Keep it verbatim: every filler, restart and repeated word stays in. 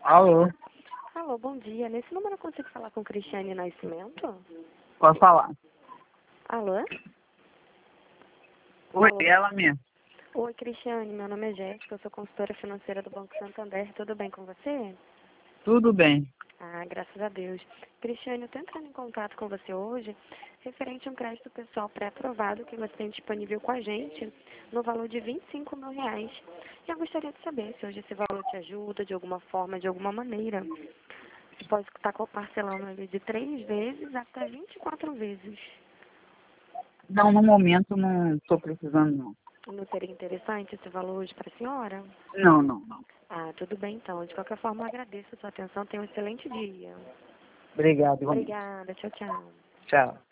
Alô, Alô, bom dia. Nesse número eu consigo falar com Cristiane Nascimento? pode falar. Alô? Oi, Alô? ela mesmo. Oi, Cristiane. Meu nome é Jéssica. Eu sou consultora financeira do Banco Santander. Tudo bem com você? Tudo bem. Ah, graças a Deus. Cristiane, eu estou entrando em contato com você hoje referente a um crédito pessoal pré-aprovado que você tem disponível com a gente no valor de vinte e cinco mil reais. E eu gostaria de saber se hoje esse valor te ajuda de alguma forma, de alguma maneira. Você pode estar parcelando ele de três vezes até vinte e quatro vezes. Não, no momento não estou precisando, não. Não seria interessante esse valor hoje para a senhora? Não, não, não. Ah, tudo bem então. De qualquer forma, eu agradeço a sua atenção. Tenha um excelente dia. Obrigado, igualmente. Obrigada. Tchau, tchau. Tchau.